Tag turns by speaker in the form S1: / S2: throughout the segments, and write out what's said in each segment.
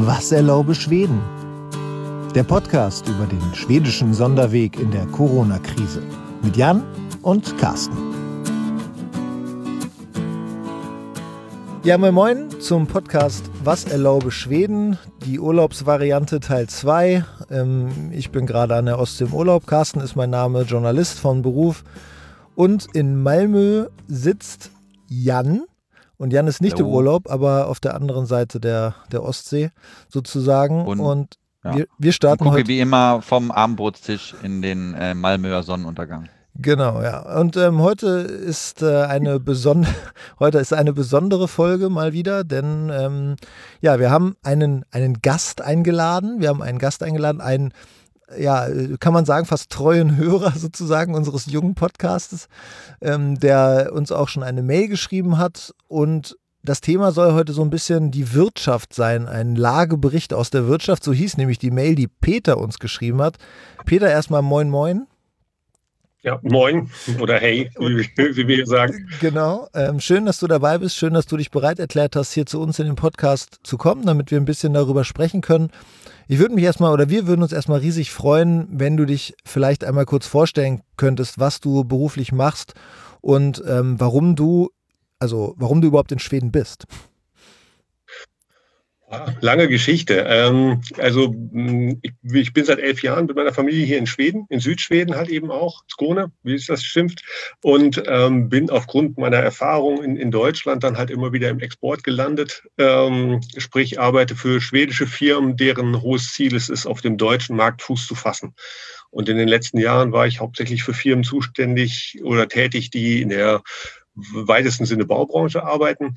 S1: Was erlaube Schweden? Der Podcast über den schwedischen Sonderweg in der Corona-Krise mit Jan und Carsten. Ja, moin zum Podcast Was erlaube Schweden? Die Urlaubsvariante Teil 2. Ich bin gerade an der Ostsee im Urlaub. Carsten ist mein Name, Journalist von Beruf. Und in Malmö sitzt Jan. Und Jan ist nicht im Urlaub, aber auf der anderen Seite der Ostsee sozusagen. Und wir starten
S2: gucke
S1: heute
S2: wie immer vom Abendbrotstisch in den Malmöer Sonnenuntergang.
S1: Genau, ja. Und heute ist eine besondere Folge mal wieder, denn wir haben einen Gast eingeladen. Einen, kann man sagen, fast treuen Hörer sozusagen unseres jungen Podcastes, der uns auch schon eine Mail geschrieben hat. Und das Thema soll heute so ein bisschen die Wirtschaft sein, ein Lagebericht aus der Wirtschaft. So hieß nämlich die Mail, die Peter uns geschrieben hat. Peter, erstmal moin.
S3: Ja, moin oder hey, wie wir sagen.
S1: Genau, schön, dass du dabei bist, schön, dass du dich bereit erklärt hast, hier zu uns in den Podcast zu kommen, damit wir ein bisschen darüber sprechen können. Wir würden uns erstmal riesig freuen, wenn du dich vielleicht einmal kurz vorstellen könntest, was du beruflich machst und warum du überhaupt in Schweden bist.
S3: Lange Geschichte. Ich bin seit 11 Jahren mit meiner Familie hier in Schweden, in Südschweden halt eben auch, Skåne, wie es das schimpft, und bin aufgrund meiner Erfahrung in Deutschland dann halt immer wieder im Export gelandet, sprich arbeite für schwedische Firmen, deren hohes Ziel es ist, auf dem deutschen Markt Fuß zu fassen. Und in den letzten Jahren war ich hauptsächlich für Firmen zuständig oder tätig, die in der weitesten Sinne Baubranche arbeiten.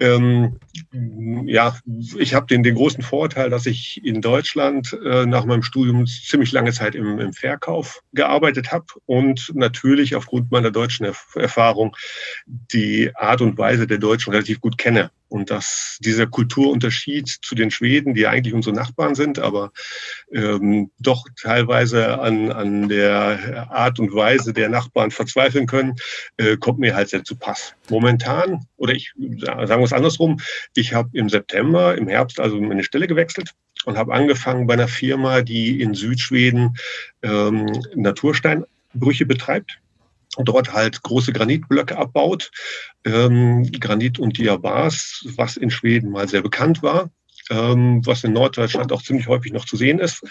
S3: Ich habe den großen Vorteil, dass ich in Deutschland nach meinem Studium ziemlich lange Zeit im Verkauf gearbeitet habe und natürlich aufgrund meiner deutschen Erfahrung die Art und Weise der Deutschen relativ gut kenne. Und dass dieser Kulturunterschied zu den Schweden, die ja eigentlich unsere Nachbarn sind, aber doch teilweise an der Art und Weise der Nachbarn verzweifeln können, kommt mir halt sehr zu Pass. Momentan, sagen wir es andersrum, ich habe im Herbst also meine Stelle gewechselt und habe angefangen bei einer Firma, die in Südschweden Natursteinbrüche betreibt. Und dort halt große Granitblöcke abbaut, Granit und Diabas, was in Schweden mal sehr bekannt war, was in Norddeutschland auch ziemlich häufig noch zu sehen ist.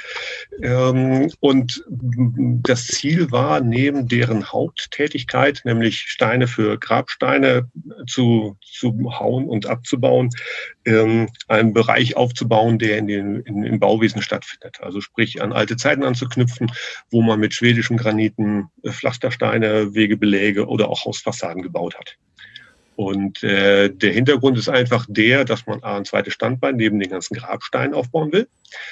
S3: Und das Ziel war, neben deren Haupttätigkeit, nämlich Steine für Grabsteine zu hauen und abzubauen, einen Bereich aufzubauen, der im Bauwesen stattfindet. Also sprich an alte Zeiten anzuknüpfen, wo man mit schwedischen Graniten Pflastersteine, Wegebeläge oder auch Hausfassaden gebaut hat. Und der Hintergrund ist einfach dass man ein zweites Standbein neben den ganzen Grabsteinen aufbauen will.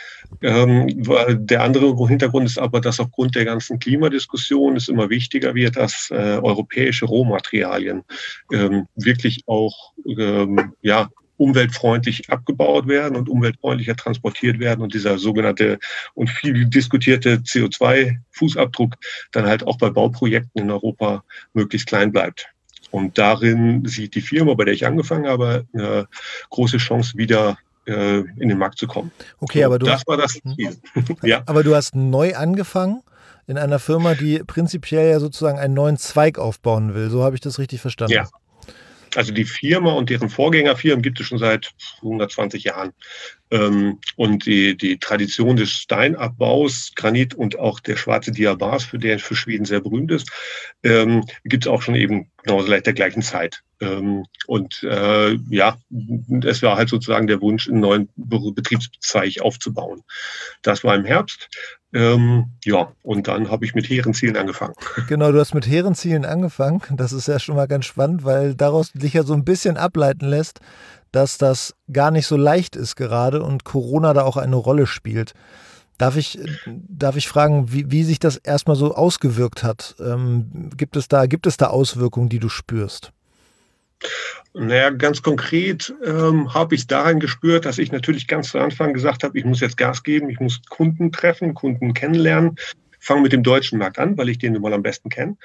S3: Der andere Hintergrund ist aber, dass aufgrund der ganzen Klimadiskussion es immer wichtiger wird, dass europäische Rohmaterialien wirklich auch umweltfreundlich abgebaut werden und umweltfreundlicher transportiert werden und dieser sogenannte und viel diskutierte CO2-Fußabdruck dann halt auch bei Bauprojekten in Europa möglichst klein bleibt. Und darin sieht die Firma, bei der ich angefangen habe, eine große Chance, wieder in den Markt zu kommen.
S1: Okay, aber
S3: das war das Ziel.
S1: Ja. Aber du hast neu angefangen in einer Firma, die prinzipiell ja sozusagen einen neuen Zweig aufbauen will. So habe ich das richtig verstanden.
S3: Ja. Also die Firma und deren Vorgängerfirmen gibt es schon seit 120 Jahren. Und die Tradition des Steinabbaus, Granit und auch der schwarze Diabas, der für Schweden sehr berühmt ist, gibt es auch schon eben genau seit der gleichen Zeit. Es war halt sozusagen der Wunsch, einen neuen Betriebszweig aufzubauen. Das war im Herbst. Und dann habe ich mit hehren Zielen angefangen.
S1: Genau, du hast mit hehren Zielen angefangen. Das ist ja schon mal ganz spannend, weil daraus dich ja so ein bisschen ableiten lässt, dass das gar nicht so leicht ist gerade und Corona da auch eine Rolle spielt. Darf ich fragen, wie sich das erstmal so ausgewirkt hat? Gibt es da Auswirkungen, die du spürst?
S3: Naja, ganz konkret habe ich es daran gespürt, dass ich natürlich ganz zu Anfang gesagt habe, ich muss jetzt Gas geben, ich muss Kunden treffen, Kunden kennenlernen. fange mit dem deutschen Markt an, weil ich den nun mal am besten kenne.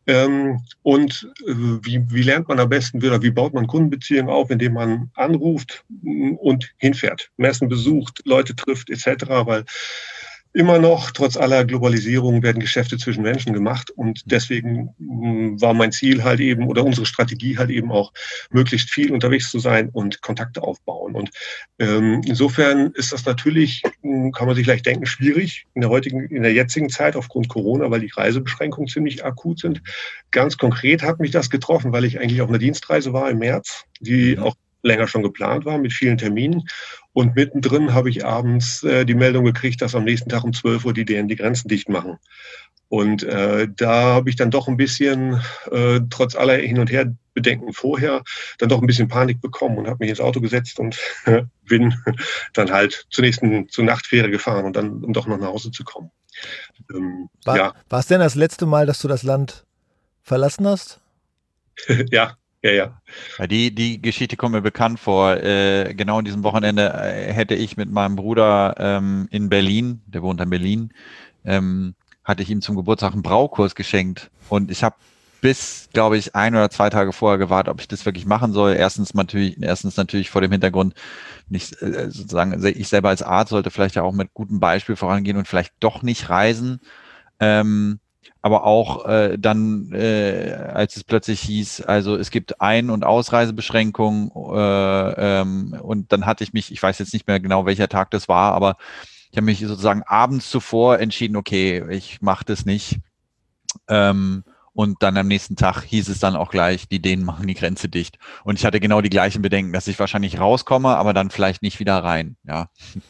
S3: Wie lernt man am besten wieder, wie baut man Kundenbeziehungen auf, indem man anruft und hinfährt, Messen besucht, Leute trifft etc., weil immer noch, trotz aller Globalisierung, werden Geschäfte zwischen Menschen gemacht und deswegen war mein Ziel halt eben oder unsere Strategie halt eben auch, möglichst viel unterwegs zu sein und Kontakte aufbauen. Und insofern ist das natürlich, kann man sich leicht denken, schwierig in der jetzigen Zeit aufgrund Corona, weil die Reisebeschränkungen ziemlich akut sind. Ganz konkret hat mich das getroffen, weil ich eigentlich auf einer Dienstreise war im März, die auch länger schon geplant war mit vielen Terminen. Und mittendrin habe ich abends die Meldung gekriegt, dass am nächsten Tag um 12 Uhr die Dänen die Grenzen dicht machen. Und da habe ich dann doch ein bisschen, trotz aller Hin- und Her-Bedenken vorher, dann doch ein bisschen Panik bekommen und habe mich ins Auto gesetzt und bin dann halt zur Nachtfähre gefahren und dann, um doch noch nach Hause zu kommen.
S1: War es denn das letzte Mal, dass du das Land verlassen hast?
S3: Ja. Ja.
S2: Die Geschichte kommt mir bekannt vor. Genau in diesem Wochenende hätte ich mit meinem Bruder in Berlin, der wohnt in Berlin, hatte ich ihm zum Geburtstag einen Braukurs geschenkt. Und ich habe bis, glaube ich, 1 oder 2 Tage vorher gewartet, ob ich das wirklich machen soll. Erstens natürlich vor dem Hintergrund, sozusagen, ich selber als Arzt sollte vielleicht ja auch mit gutem Beispiel vorangehen und vielleicht doch nicht reisen. Aber auch dann, als es plötzlich hieß, also es gibt Ein- und Ausreisebeschränkungen und dann hatte ich weiß jetzt nicht mehr genau, welcher Tag das war, aber ich habe mich sozusagen abends zuvor entschieden, okay, ich mache das nicht. Und dann am nächsten Tag hieß es dann auch gleich, die Dänen machen die Grenze dicht. Und ich hatte genau die gleichen Bedenken, dass ich wahrscheinlich rauskomme, aber dann vielleicht nicht wieder rein. Ja.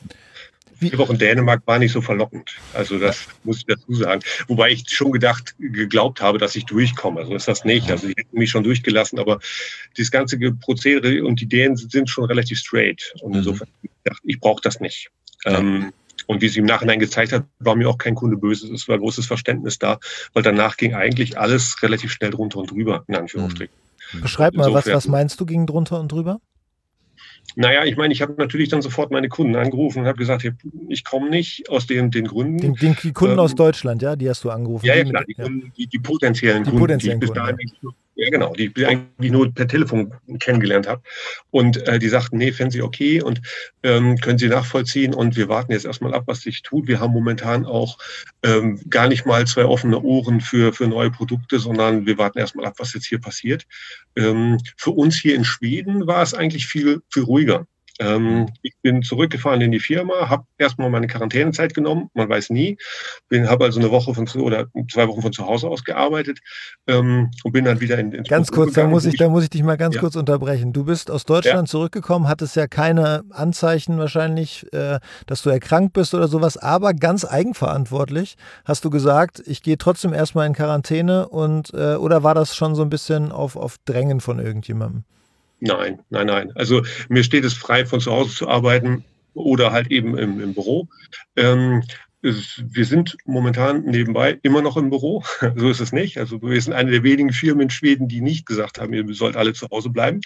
S3: 4 Wochen Dänemark war nicht so verlockend. Also das muss ich dazu sagen. Wobei ich schon geglaubt habe, dass ich durchkomme. So ist das nicht. Also ich hätte mich schon durchgelassen, aber das ganze Prozedere und die Dänen sind schon relativ straight. Und insofern habe ich gedacht, ich brauche das nicht. Und wie sie im Nachhinein gezeigt hat, war mir auch kein Kunde böse. Es war großes Verständnis da, weil danach ging eigentlich alles relativ schnell drunter und drüber, in Anführungsstrichen.
S1: Beschreib mal, was meinst du, ging drunter und drüber?
S3: Naja, ich meine, ich habe natürlich dann sofort meine Kunden angerufen und habe gesagt, ich komme nicht aus den Gründen.
S1: Die Kunden aus Deutschland, ja, die hast du angerufen?
S3: Ja, klar, die potenziellen Kunden, die ich bis dahin die ich eigentlich nur per Telefon kennengelernt habe. Und die sagten, nee, fänden Sie okay und können Sie nachvollziehen und wir warten jetzt erstmal ab, was sich tut. Wir haben momentan auch gar nicht mal 2 offene Ohren für neue Produkte, sondern wir warten erstmal ab, was jetzt hier passiert. Für uns hier in Schweden war es eigentlich viel ruhiger. Ich bin zurückgefahren in die Firma, habe erstmal meine Quarantänezeit genommen, man weiß nie. Habe also 1 Woche oder 2 Wochen von zu Hause aus gearbeitet und bin dann wieder ins
S1: Ganz
S3: Büro
S1: kurz,
S3: gegangen.
S1: da muss ich dich mal ganz kurz unterbrechen. Du bist aus Deutschland zurückgekommen, hattest ja keine Anzeichen wahrscheinlich, dass du erkrankt bist oder sowas, aber ganz eigenverantwortlich hast du gesagt, ich gehe trotzdem erstmal in Quarantäne und oder war das schon so ein bisschen auf Drängen von irgendjemandem?
S3: Nein. Also mir steht es frei, von zu Hause zu arbeiten oder halt eben im Büro. Wir sind momentan nebenbei immer noch im Büro, so ist es nicht. Also wir sind eine der wenigen Firmen in Schweden, die nicht gesagt haben, ihr sollt alle zu Hause bleiben.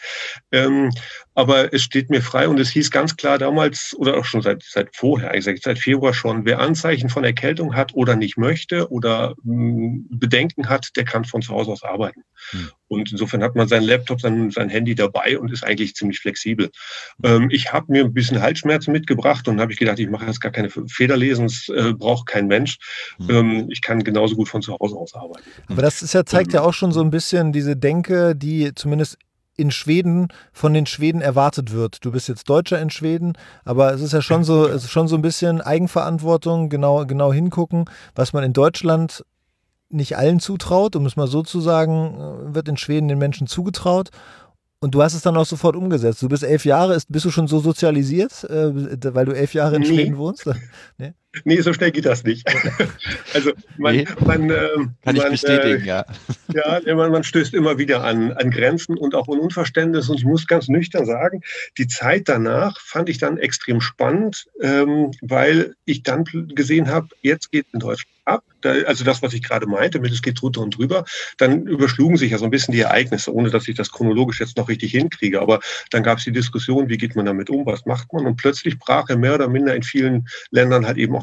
S3: Aber es steht mir frei und es hieß ganz klar damals oder auch schon seit vorher, eigentlich seit Februar schon, wer Anzeichen von Erkältung hat oder nicht möchte oder Bedenken hat, der kann von zu Hause aus arbeiten. Und insofern hat man seinen Laptop, sein Handy dabei und ist eigentlich ziemlich flexibel. Ich habe mir ein bisschen Halsschmerzen mitgebracht und habe ich gedacht, ich mache jetzt gar keine Federlesen, das braucht kein Mensch. Ich kann genauso gut von zu Hause aus arbeiten.
S1: Aber das zeigt ja auch schon so ein bisschen diese Denke, die zumindest in Schweden von den Schweden erwartet wird. Du bist jetzt Deutscher in Schweden, aber es ist ja schon so ein bisschen Eigenverantwortung, genau hingucken, was man in Deutschland nicht allen zutraut, um es mal so zu sagen, wird in Schweden den Menschen zugetraut. Und du hast es dann auch sofort umgesetzt. Du bist 11 Jahre, bist du schon so sozialisiert, weil du 11 Jahre in Schweden wohnst?
S3: Nee, so schnell geht das nicht. Also
S2: kann ich bestätigen, ja.
S3: Ja, man stößt immer wieder an Grenzen und auch an Unverständnis. Und ich muss ganz nüchtern sagen, die Zeit danach fand ich dann extrem spannend, weil ich dann gesehen habe, jetzt geht in Deutschland ab. Also das, was ich gerade meinte, mit es geht drunter und drüber, dann überschlugen sich ja so ein bisschen die Ereignisse, ohne dass ich das chronologisch jetzt noch richtig hinkriege. Aber dann gab es die Diskussion, wie geht man damit um, was macht man? Und plötzlich brach mehr oder minder in vielen Ländern halt eben auch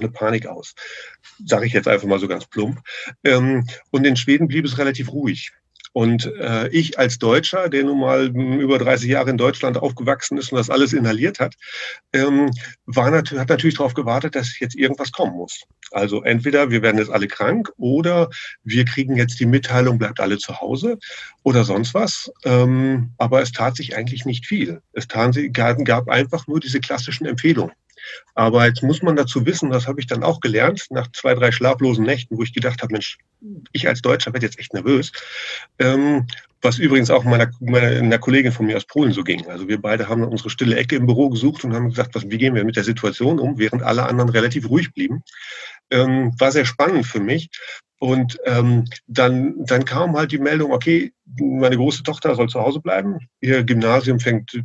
S3: eine Panik aus. Sage ich jetzt einfach mal so ganz plump. Und in Schweden blieb es relativ ruhig. Und ich als Deutscher, der nun mal über 30 Jahre in Deutschland aufgewachsen ist und das alles inhaliert hat, hat natürlich darauf gewartet, dass jetzt irgendwas kommen muss. Also entweder wir werden jetzt alle krank oder wir kriegen jetzt die Mitteilung, bleibt alle zu Hause oder sonst was. Aber es tat sich eigentlich nicht viel. Es gab einfach nur diese klassischen Empfehlungen. Aber jetzt muss man dazu wissen, das habe ich dann auch gelernt, nach 2, 3 schlaflosen Nächten, wo ich gedacht habe, Mensch, ich als Deutscher werde jetzt echt nervös. Was übrigens auch einer Kollegin von mir aus Polen so ging. Also wir beide haben unsere stille Ecke im Büro gesucht und haben gesagt, wie gehen wir mit der Situation um, während alle anderen relativ ruhig blieben. War sehr spannend für mich. Und dann kam halt die Meldung, okay, meine große Tochter soll zu Hause bleiben. Ihr Gymnasium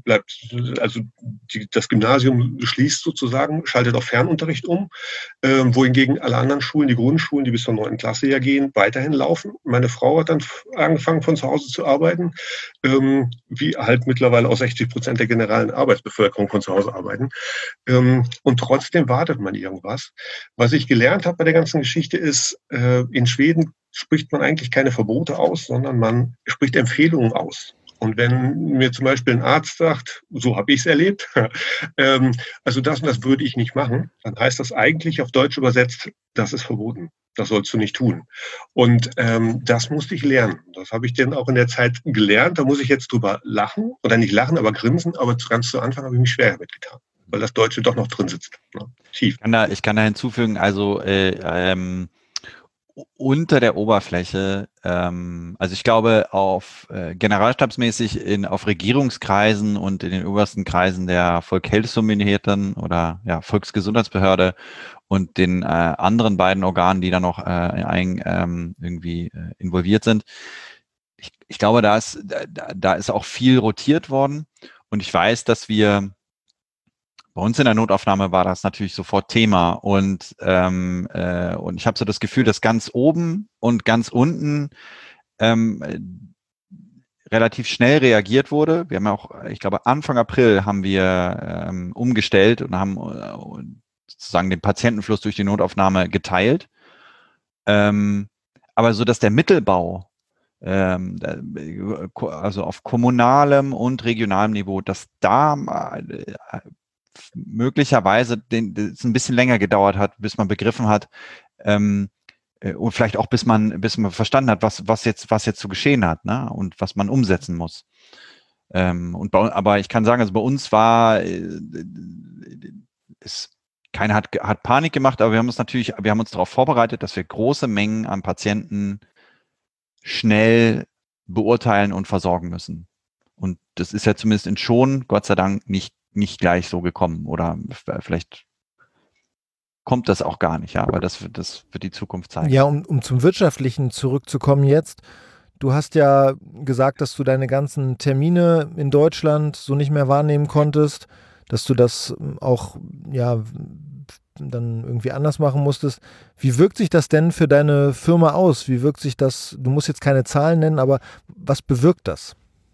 S3: das Gymnasium schließt sozusagen, schaltet auf Fernunterricht um, wohingegen alle anderen Schulen, die Grundschulen, die bis zur 9. Klasse ja gehen, weiterhin laufen. Meine Frau hat dann angefangen, von zu Hause zu arbeiten, wie halt mittlerweile auch 60% der generellen Arbeitsbevölkerung von zu Hause arbeiten. Und trotzdem wartet man irgendwas. Was ich gelernt habe bei der ganzen Geschichte ist, in Schweden spricht man eigentlich keine Verbote aus, sondern man spricht Empfehlungen aus. Und wenn mir zum Beispiel ein Arzt sagt, so habe ich es erlebt, also das und das würde ich nicht machen, dann heißt das eigentlich auf Deutsch übersetzt, das ist verboten. Das sollst du nicht tun. Und das musste ich lernen. Das habe ich dann auch in der Zeit gelernt. Da muss ich jetzt drüber lachen, oder nicht lachen, aber grinsen. Aber ganz zu Anfang habe ich mich schwer damit getan, weil das Deutsche doch noch drin sitzt. Ne? Tief.
S2: Ich kann da hinzufügen, also unter der Oberfläche, also ich glaube auf generalstabsmäßig auf Regierungskreisen und in den obersten Kreisen der Volkshelsemyndigheten oder ja, Volksgesundheitsbehörde und den anderen beiden Organen, die da noch irgendwie involviert sind. Ich glaube, da ist auch viel rotiert worden und ich weiß, dass wir bei uns in der Notaufnahme war das natürlich sofort Thema und ich habe so das Gefühl, dass ganz oben und ganz unten relativ schnell reagiert wurde. Wir haben ja auch, ich glaube, Anfang April haben wir umgestellt und haben sozusagen den Patientenfluss durch die Notaufnahme geteilt. Aber so, dass der Mittelbau, also auf kommunalem und regionalem Niveau, dass da möglicherweise es ein bisschen länger gedauert hat, bis man begriffen hat und vielleicht auch bis man verstanden hat, was jetzt so geschehen hat, ne? Und was man umsetzen muss. Aber ich kann sagen, also bei uns war keiner hat Panik gemacht, aber wir haben uns darauf vorbereitet, dass wir große Mengen an Patienten schnell beurteilen und versorgen müssen. Und das ist ja zumindest in Schoon, Gott sei Dank, nicht gleich so gekommen oder vielleicht kommt das auch gar nicht, ja, aber das wird die Zukunft zeigen.
S1: Ja, um zum Wirtschaftlichen zurückzukommen jetzt, du hast ja gesagt, dass du deine ganzen Termine in Deutschland so nicht mehr wahrnehmen konntest, dass du das auch, ja, dann irgendwie anders machen musstest. Wie wirkt sich das denn für deine Firma aus? Wie wirkt sich das, du musst jetzt keine Zahlen nennen, aber was bewirkt das?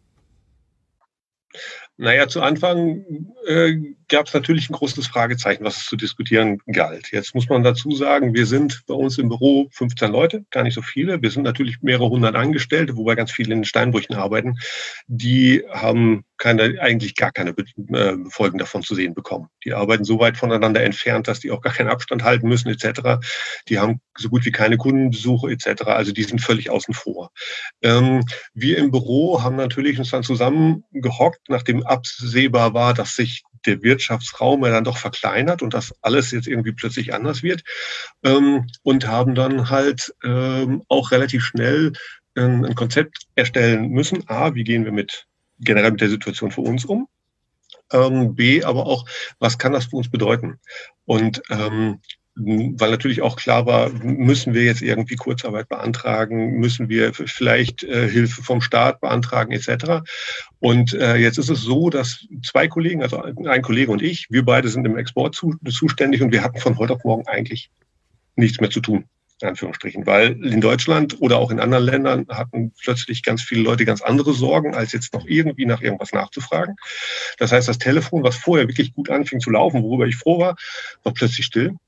S3: Naja, zu Anfang gab es natürlich ein großes Fragezeichen, was es zu diskutieren galt. Jetzt muss man dazu sagen, wir sind bei uns im Büro 15 Leute, gar nicht so viele. Wir sind natürlich mehrere hundert Angestellte, wobei ganz viele in den Steinbrüchen arbeiten. Die haben eigentlich gar keine Folgen davon zu sehen bekommen. Die arbeiten so weit voneinander entfernt, dass die auch gar keinen Abstand halten müssen etc. Die haben so gut wie keine Kundenbesuche etc. Also die sind völlig außen vor. Wir im Büro haben natürlich uns dann zusammengehockt, nachdem absehbar war, dass sich der Wirtschaftsraum ja dann doch verkleinert und dass alles jetzt irgendwie plötzlich anders wird, und haben dann halt auch relativ schnell ein Konzept erstellen müssen. A, wie gehen wir generell mit der Situation für uns um? B, aber auch, was kann das für uns bedeuten? Und weil natürlich auch klar war, müssen wir jetzt irgendwie Kurzarbeit beantragen, müssen wir vielleicht Hilfe vom Staat beantragen etc. Und jetzt ist es so, dass 2 Kollegen, also ein Kollege und ich, wir beide sind im Export zuständig und wir hatten von heute auf morgen eigentlich nichts mehr zu tun, in Anführungsstrichen, weil in Deutschland oder auch in anderen Ländern hatten plötzlich ganz viele Leute ganz andere Sorgen, als jetzt noch irgendwie nach irgendwas nachzufragen. Das heißt, das Telefon, was vorher wirklich gut anfing zu laufen, worüber ich froh war, war plötzlich still.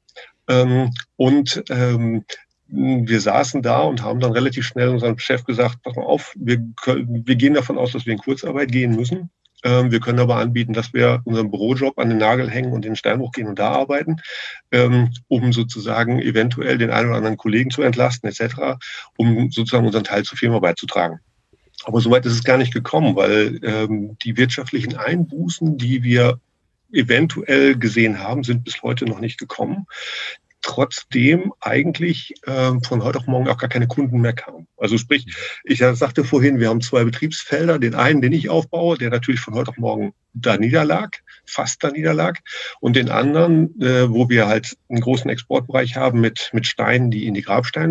S3: Wir saßen da und haben dann relativ schnell unserem Chef gesagt, pass mal auf, wir gehen davon aus, dass wir in Kurzarbeit gehen müssen. Wir können aber anbieten, dass wir unseren Bürojob an den Nagel hängen und in den Steinbruch gehen und da arbeiten, um sozusagen eventuell den einen oder anderen Kollegen zu entlasten etc., um sozusagen unseren Teil zur Firma beizutragen. Aber soweit ist es gar nicht gekommen, weil die wirtschaftlichen Einbußen, die wir eventuell gesehen haben, sind bis heute noch nicht gekommen. Trotzdem eigentlich von heute auf morgen auch gar keine Kunden mehr kamen. Also sprich, ich sagte vorhin, wir haben 2 Betriebsfelder. Den einen, den ich aufbaue, der natürlich von heute auf morgen fast da niederlag. Und den anderen, wo wir halt einen großen Exportbereich haben mit Steinen, die in die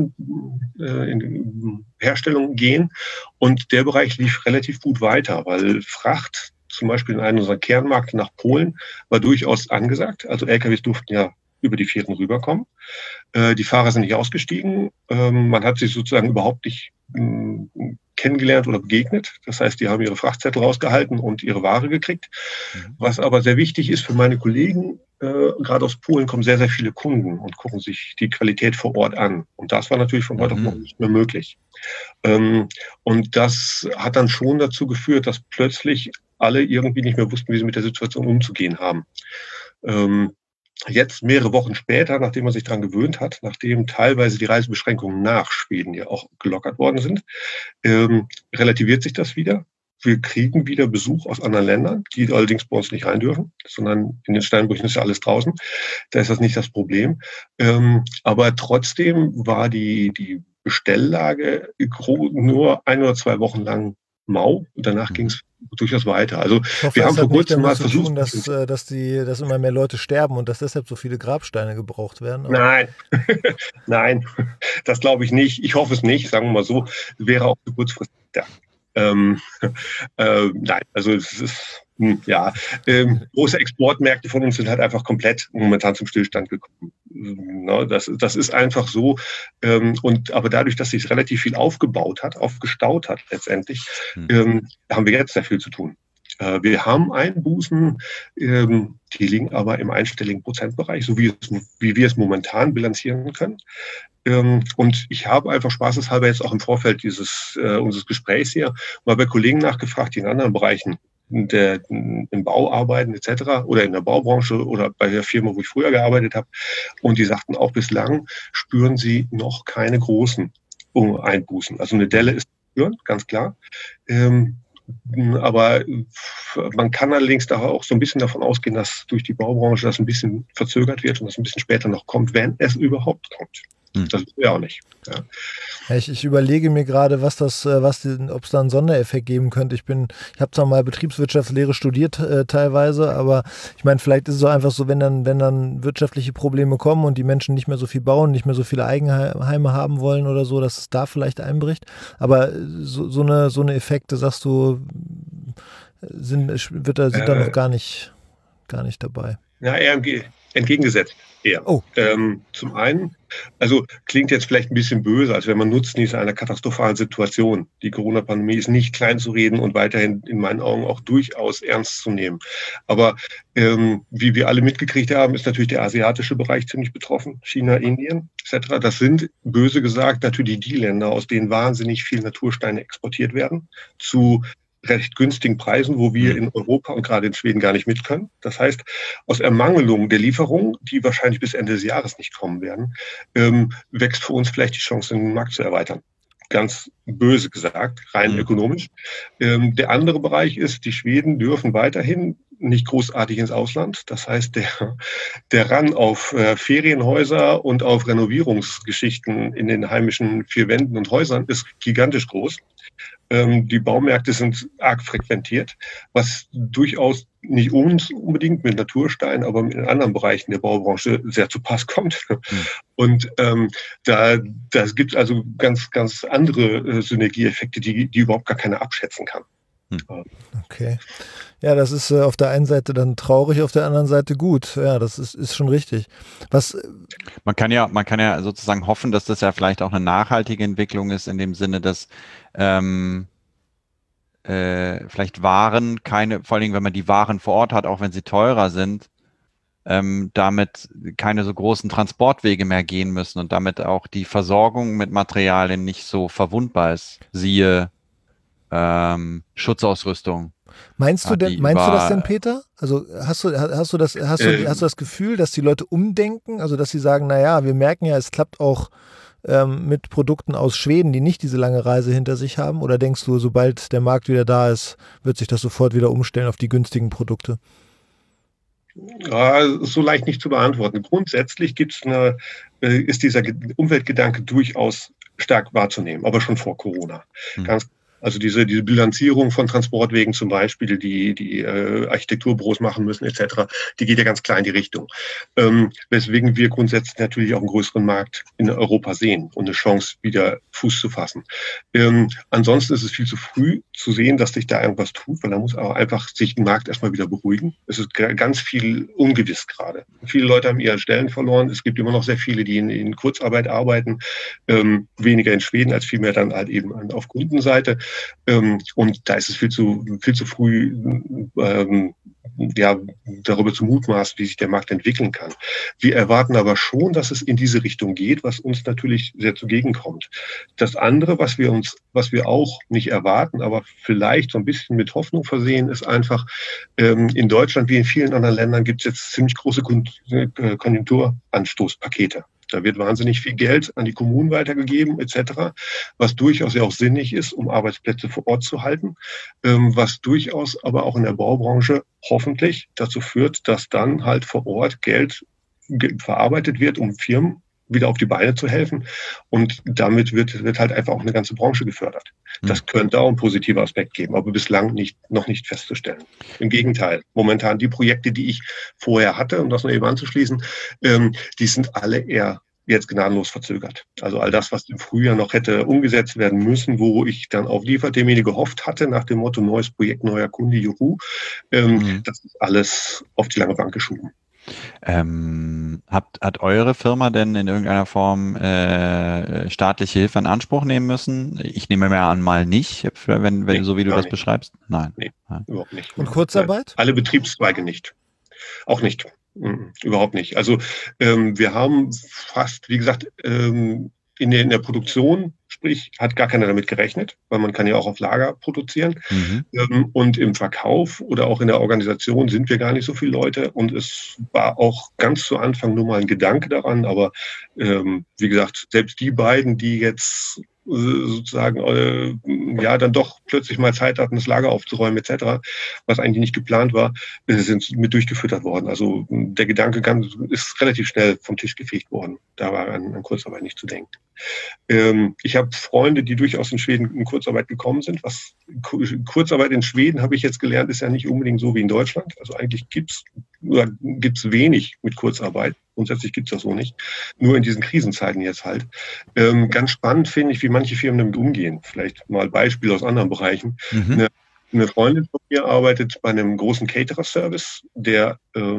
S3: Grabsteinherstellung gehen. Und der Bereich lief relativ gut weiter, weil Fracht, zum Beispiel in einem unserer Kernmärkte nach Polen, war durchaus angesagt. Also LKWs durften ja über die Vierten rüberkommen. Die Fahrer sind nicht ausgestiegen. Man hat sich sozusagen überhaupt nicht kennengelernt oder begegnet. Das heißt, die haben ihre Frachtzettel rausgehalten und ihre Ware gekriegt. Was aber sehr wichtig ist für meine Kollegen, gerade aus Polen kommen sehr, sehr viele Kunden und gucken sich die Qualität vor Ort an. Und das war natürlich von heute auf morgen nicht mehr möglich. Und das hat dann schon dazu geführt, dass plötzlich alle irgendwie nicht mehr wussten, wie sie mit der Situation umzugehen haben. Jetzt, mehrere Wochen später, nachdem man sich daran gewöhnt hat, nachdem teilweise die Reisebeschränkungen nach Schweden ja auch gelockert worden sind, relativiert sich das wieder. Wir kriegen wieder Besuch aus anderen Ländern, die allerdings bei uns nicht rein dürfen, sondern in den Steinbrüchen ist ja alles draußen. Da ist das nicht das Problem. Aber trotzdem war die Bestelllage nur 1 oder 2 Wochen lang mau. Und danach ging es durchaus weiter. Also
S1: Ich hoffe,
S3: wir haben
S1: es
S3: vor
S1: hat nicht
S3: kurzem mal
S1: damit zu tun,
S3: versucht,
S1: dass immer mehr Leute sterben und dass deshalb so viele Grabsteine gebraucht werden. Aber
S3: Nein, nein, das glaube ich nicht. Ich hoffe es nicht, sagen wir mal so. Wäre auch zu kurzfristig. Ja. Nein, also es ist, große Exportmärkte von uns sind halt einfach komplett momentan zum Stillstand gekommen. No, das ist einfach so. Aber dadurch, dass sich relativ viel aufgestaut hat letztendlich, haben wir jetzt sehr viel zu tun. Wir haben Einbußen, die liegen aber im einstelligen Prozentbereich, so wie wir es momentan bilanzieren können. Und ich habe einfach spaßeshalber jetzt auch im Vorfeld unseres Gesprächs hier mal bei Kollegen nachgefragt, die in anderen Bereichen im Bau arbeiten etc. oder in der Baubranche oder bei der Firma, wo ich früher gearbeitet habe. Und die sagten, auch bislang spüren sie noch keine großen Einbußen. Also eine Delle ist zu spüren, ganz klar. Aber man kann allerdings da auch so ein bisschen davon ausgehen, dass durch die Baubranche das ein bisschen verzögert wird und das ein bisschen später noch kommt, wenn es überhaupt kommt. Das wissen wir auch nicht. Ja.
S1: Ja, ich überlege mir gerade, ob es da einen Sondereffekt geben könnte. Ich habe zwar mal Betriebswirtschaftslehre studiert teilweise, aber ich meine, vielleicht ist es auch einfach so, wenn dann wirtschaftliche Probleme kommen und die Menschen nicht mehr so viel bauen, nicht mehr so viele Eigenheime haben wollen oder so, dass es da vielleicht einbricht. Aber so eine Effekte, sagst du, sind da noch gar nicht dabei.
S3: Ja, eher entgegengesetzt. Eher.
S1: Oh.
S3: Zum einen, also klingt jetzt vielleicht ein bisschen böse, als wenn man Nutznießer einer katastrophalen Situation. Die Corona-Pandemie ist nicht klein zu reden und weiterhin in meinen Augen auch durchaus ernst zu nehmen. Aber wie wir alle mitgekriegt haben, ist natürlich der asiatische Bereich ziemlich betroffen. China, Indien etc. Das sind, böse gesagt, natürlich die Länder, aus denen wahnsinnig viel Natursteine exportiert werden, zu recht günstigen Preisen, wo wir in Europa und gerade in Schweden gar nicht mit können. Das heißt, aus Ermangelung der Lieferungen, die wahrscheinlich bis Ende des Jahres nicht kommen werden, wächst für uns vielleicht die Chance, den Markt zu erweitern. Ganz böse gesagt, rein ökonomisch. Der andere Bereich ist, die Schweden dürfen weiterhin nicht großartig ins Ausland. Das heißt, der Run auf Ferienhäuser und auf Renovierungsgeschichten in den heimischen 4 Wänden und Häusern ist gigantisch groß. Die Baumärkte sind arg frequentiert, was durchaus nicht uns unbedingt mit Naturstein, aber in anderen Bereichen der Baubranche sehr zu Pass kommt. Und da gibt es also ganz, ganz andere Synergieeffekte, die überhaupt gar keiner abschätzen kann.
S1: Okay. Ja, das ist auf der einen Seite dann traurig, auf der anderen Seite gut. Ja, das ist schon richtig.
S2: Man kann ja sozusagen hoffen, dass das ja vielleicht auch eine nachhaltige Entwicklung ist, in dem Sinne, dass vielleicht Waren vor allen Dingen, wenn man die Waren vor Ort hat, auch wenn sie teurer sind, damit keine so großen Transportwege mehr gehen müssen und damit auch die Versorgung mit Materialien nicht so verwundbar ist. Siehe Schutzausrüstung.
S1: Meinst du das denn, Peter? Also hast du
S3: Äh,
S1: das Gefühl, dass die Leute umdenken? Also dass sie sagen, naja, wir merken ja, es klappt auch mit Produkten aus Schweden, die nicht diese lange Reise hinter sich haben? Oder denkst du, sobald der Markt wieder da ist, wird sich das sofort wieder umstellen auf die günstigen Produkte?
S3: Ja, so leicht nicht zu beantworten. Grundsätzlich ist dieser Umweltgedanke durchaus stark wahrzunehmen, aber schon vor Corona.
S2: Hm.
S3: Also diese Bilanzierung von Transportwegen zum Beispiel, die Architekturbüros machen müssen etc., die geht ja ganz klar in die Richtung. Weswegen wir grundsätzlich natürlich auch einen größeren Markt in Europa sehen und eine Chance, wieder Fuß zu fassen. Ansonsten ist es viel zu früh zu sehen, dass sich da irgendwas tut, weil da muss auch einfach sich ein Markt erstmal wieder beruhigen. Es ist ganz viel ungewiss gerade. Viele Leute haben ihre Stellen verloren. Es gibt immer noch sehr viele, die in Kurzarbeit arbeiten, weniger in Schweden als vielmehr dann halt eben auf Kundenseite. Und da ist es viel zu früh, darüber zu mutmaßen, wie sich der Markt entwickeln kann. Wir erwarten aber schon, dass es in diese Richtung geht, was uns natürlich sehr zugegenkommt. Das andere, was wir auch nicht erwarten, aber vielleicht so ein bisschen mit Hoffnung versehen, ist einfach, in Deutschland wie in vielen anderen Ländern gibt es jetzt ziemlich große Konjunkturanstoßpakete. Da wird wahnsinnig viel Geld an die Kommunen weitergegeben etc., was durchaus ja auch sinnig ist, um Arbeitsplätze vor Ort zu halten, was durchaus aber auch in der Baubranche hoffentlich dazu führt, dass dann halt vor Ort Geld verarbeitet wird, um Firmen wieder auf die Beine zu helfen. Und damit wird halt einfach auch eine ganze Branche gefördert. Das könnte auch einen positiven Aspekt geben, aber bislang noch nicht festzustellen. Im Gegenteil, momentan die Projekte, die ich vorher hatte, um das noch eben anzuschließen, die sind alle eher jetzt gnadenlos verzögert. Also all das, was im Frühjahr noch hätte umgesetzt werden müssen, wo ich dann auf Liefertermine gehofft hatte, nach dem Motto neues Projekt, neuer Kunde, juhu, das ist alles auf die lange Bank geschoben.
S2: Hat eure Firma denn in irgendeiner Form staatliche Hilfe in Anspruch nehmen müssen? Ich nehme mir an, mal nicht, wenn so wie du das beschreibst. Nein.
S3: Nee, überhaupt nicht.
S1: Und Kurzarbeit?
S3: Nein. Alle Betriebszweige nicht. Auch nicht. Überhaupt nicht. Also wir haben fast, wie gesagt, in der Produktion, sprich, hat gar keiner damit gerechnet, weil man kann ja auch auf Lager produzieren. Und im Verkauf oder auch in der Organisation sind wir gar nicht so viele Leute. Und es war auch ganz zu Anfang nur mal ein Gedanke daran. Aber wie gesagt, selbst die beiden, die jetzt sozusagen dann doch plötzlich mal Zeit hatten, das Lager aufzuräumen etc., was eigentlich nicht geplant war, sind mit durchgefüttert worden. Also der Gedanke ist relativ schnell vom Tisch gefegt worden. Da war an Kurzarbeit nicht zu denken. Ich habe Freunde, die durchaus in Schweden in Kurzarbeit gekommen sind. Kurzarbeit in Schweden, habe ich jetzt gelernt, ist ja nicht unbedingt so wie in Deutschland. Also eigentlich gibt's wenig mit Kurzarbeit. Grundsätzlich gibt's das so nicht. Nur in diesen Krisenzeiten jetzt halt. Ganz spannend finde ich, wie manche Firmen damit umgehen. Vielleicht mal Beispiele aus anderen Bereichen. Eine Freundin von mir arbeitet bei einem großen Caterer-Service, der